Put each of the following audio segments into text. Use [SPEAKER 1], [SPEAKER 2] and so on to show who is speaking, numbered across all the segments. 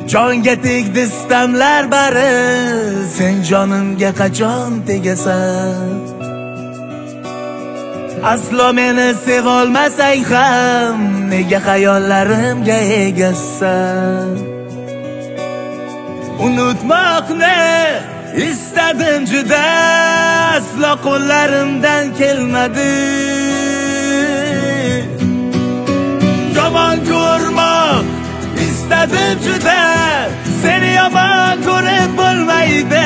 [SPEAKER 1] Jonga tegdi istamlar bari, sen jonimga qachon tegasan? Aslo meni sevolmasang ham, nega xayollarimga egasan? Unutmoqni istadim juda, aslo qo'llarimdan kelmadi. Yomon ko'rmoq istadim juda, seni yomon ko'rib bo'lmaydi.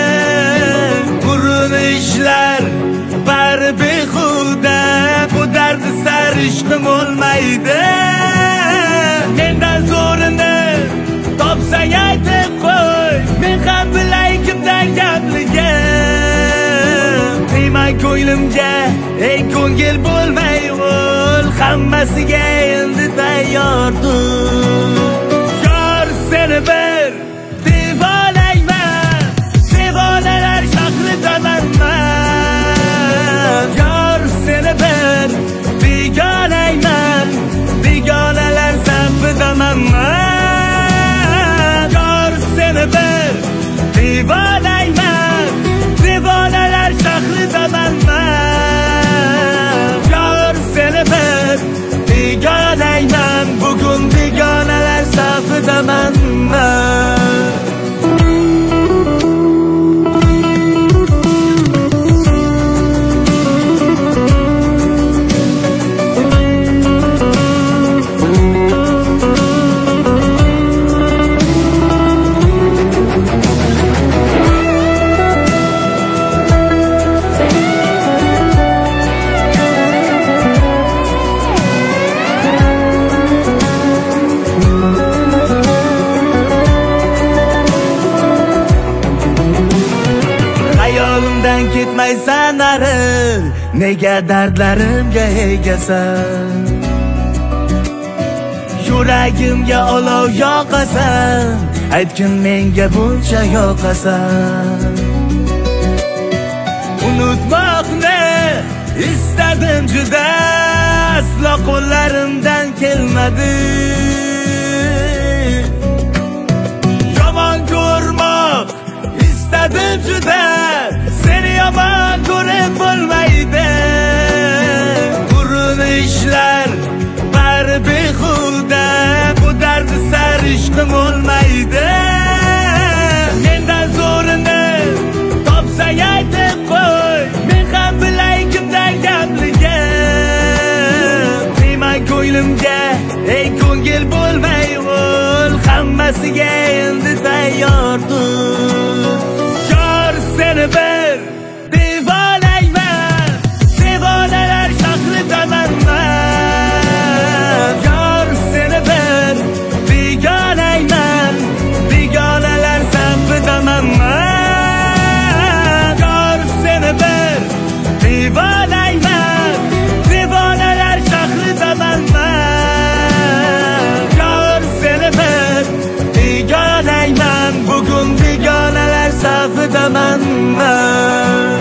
[SPEAKER 1] Urinishlar bari behuda, bu dardi sar ishqim olmaydi. Mendan zo'rini topsang aytib qo'y, men ham bilay kimdan gapligim. Deyman ko'nglimga, ey ko'ngil bo'lmay ol, hammasiga endi tayyordir. Yor seni bir devolayman, devonalar shahridaman man. Yor seni bir begonayman, begonalar safidaman man. Yor seni bir devolayman, devonalar shahridaman man. Yor seni bir begonayman, bugun begonalar safidaman man. Hayolimdan ketmaysan nari, nega dardlarimga egasan? Yuragimga olov yoqasan, aytgin menga buncha yoqasan. Unutmoqni istadim juda, aslo qo'llarimdan kelmadi. Yomon ko'rmoq istadim juda, seni yomon ko'rib bo'lmaydi. Urinishlar bari behuda, bu dardi sar ishqim olmaydi. Mendan zo'rini topsang aytib qo'y, men ham bilay kimdan gapligim. Deyman ko'nglimga, ey ko'ngil bo'lmay ol, hammasiga endi tayyordir. Yor seni bir devolayman, devonalar shahridaman man. Yor seni bir begonayman, begonalar safidaman man. Yor seni bir devolayman, devonalar shahridaman man. Yor seni bir begonayman, bugun begonalar safidaman man.